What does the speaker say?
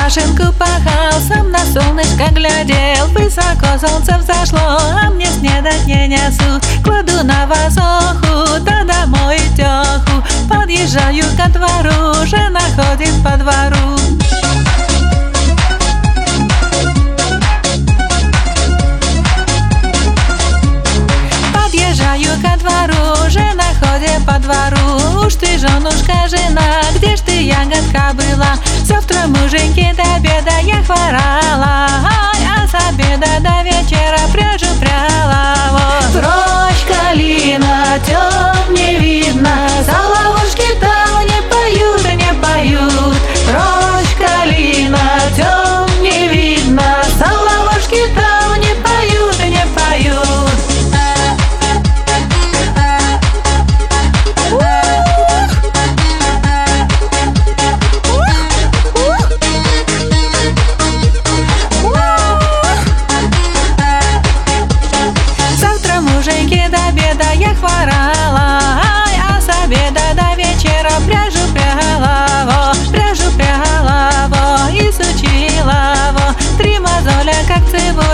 машинку пахал, сам на солнышко глядел. Высоко солнце взошло, а мне снедать не несут. Кладу на вазоху, да домой тёху. Подъезжаю ко двору, жена ходит по двору. Подъезжаю ко двору, жена ходит по двору. Уж ты, женушка, жена, где ж ты, ягодка, была? Завтра, муженьки, до обеда я хворала, а с обеда до вечера пряжу пряла. Вот. Прочь, калина, тём не видно, за ловушки там не поют, не поют. Прочь, калина, тём не видно, за ловушки там не поют, не поют. Муженьки, до обеда я хворала, а с обеда до вечера пряжу пряла, во, и сучила, во. 3 мозоля, как цибуля.